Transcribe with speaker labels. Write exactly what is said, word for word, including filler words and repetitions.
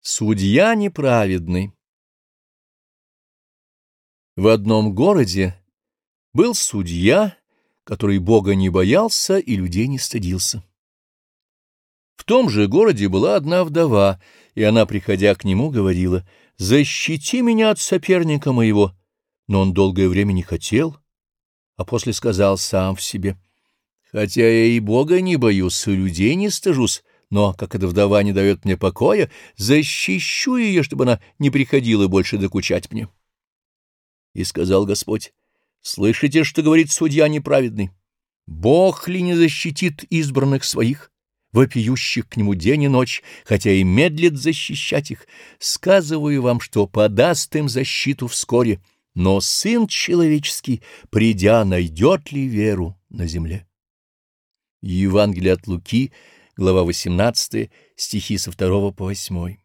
Speaker 1: Судья неправедный. В одном городе был судья, который Бога не боялся и людей не стыдился. В том же городе была одна вдова, и она, приходя к нему, говорила: «Защити меня от соперника моего». Но он долгое время не хотел, а после сказал сам в себе: «Хотя я и Бога не боюсь, и людей не стыжусь, но, как эта вдова не дает мне покоя, защищу ее, чтобы она не приходила больше докучать мне». И сказал Господь: «Слышите, что говорит судья неправедный? Бог ли не защитит избранных своих, вопиющих к нему день и ночь, хотя и медлит защищать их? Сказываю вам, что подаст им защиту вскоре, но Сын Человеческий, придя, найдет ли веру на земле?» Евангелие от Луки, глава восемнадцатая, стихи со второго по восьмой.